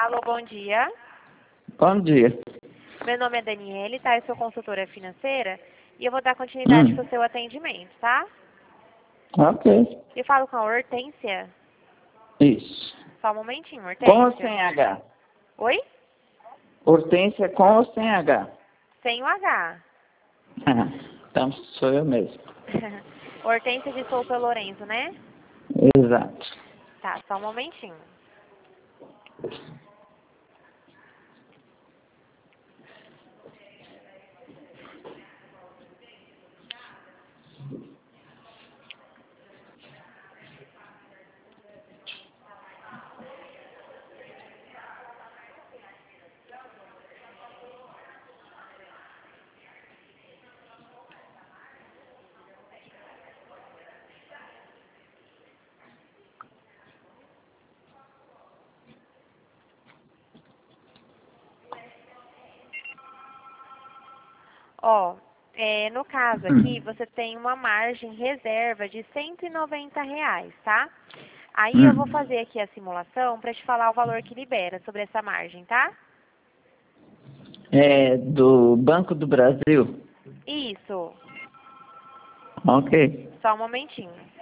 Alô, bom dia. Bom dia. Meu nome é Daniele, tá? Eu sou consultora financeira e eu vou dar continuidade para o seu atendimento, tá? Ok. Eu falo com a Hortência. Isso. Só um momentinho, Com ou Hortência. sem H? Oi? Hortência com ou sem H? Sem o H. Então sou eu mesmo. Hortência de Souza Lourenço, né? Exato. Tá, só um momentinho. Ó, no caso aqui, você tem uma margem reserva de R$ 190, tá? Aí eu vou fazer aqui a simulação para te falar o valor que libera sobre essa margem, tá? É do Banco do Brasil? Isso. Ok. Só um momentinho.